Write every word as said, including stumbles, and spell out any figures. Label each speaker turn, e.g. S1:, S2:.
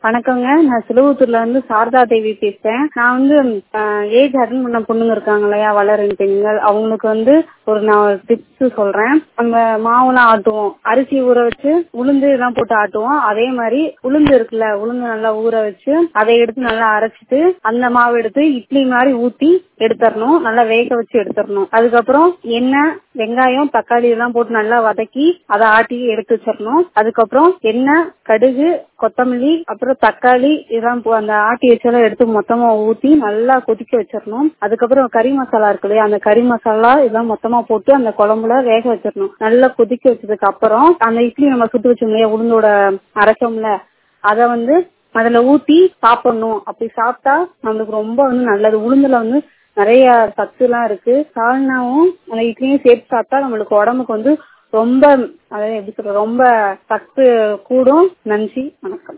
S1: வணக்கங்க. நான் சிலுவத்தூர்ல இருந்து சாரதா தேவி பேசுறேன். நான் வந்து ஏஜ் அட்டன் பண்ண பொண்ணுங்க இருக்காங்க இல்லையா, வளரும் பெண்கள், அவங்களுக்கு வந்து ஒரு நான் டிப்ஸ் சொல்றேன். நம்ம மாவுலாம் ஆட்டுவோம், அரிசி ஊற வச்சு உளுந்து எல்லாம் போட்டு ஆட்டுவோம். அதே மாதிரி உளுந்து இருக்குல்ல, உளுந்து நல்லா ஊற வச்சு அதை எடுத்து நல்லா அரைச்சிட்டு அந்த மாவு எடுத்து இட்லி மாதிரி ஊத்தி எடுத்துடணும். நல்லா வேக வச்சு எடுத்துடணும். அதுக்கப்புறம் எண்ணெய், வெங்காயம், தக்காளி எல்லாம் போட்டு நல்லா வதக்கி அதை ஆட்டி எடுத்து வச்சிடணும். அதுக்கப்புறம் எண்ணெய், கடுகு, கொத்தமல்லி, அப்புறம் தக்காளி இதெல்லாம் அந்த ஆட்டி வச்செல்லாம் எடுத்து மொத்தமா ஊத்தி நல்லா கொதிக்க வச்சிடணும். அதுக்கப்புறம் கறி மசாலா இருக்கு இல்லையா, அந்த கறி மசாலா இதெல்லாம் மொத்தமா போட்டு அந்த குழம்புல வேக வச்சிடணும். நல்லா கொதிக்க வச்சதுக்கு அப்புறம் அந்த இட்லி நம்ம சுட்டு வச்சோம் இல்லையா, உளுந்தோட அரைச்சோம்ல, அதை வந்து அதுல ஊத்தி சாப்பிடணும். அப்படி சாப்பிட்டா நம்மளுக்கு ரொம்ப வந்து நல்லது. உளுந்துல வந்து நிறைய சத்து எல்லாம் இருக்கு. சால்னாவும் அந்த இட்லியும் சேர்த்து சாப்பிட்டா நம்மளுக்கு உடம்புக்கு வந்து ரொம்ப, அதாவது எப்படி சொல்ற, ரொம்ப சத்து கூடும். நன்றி, வணக்கம்.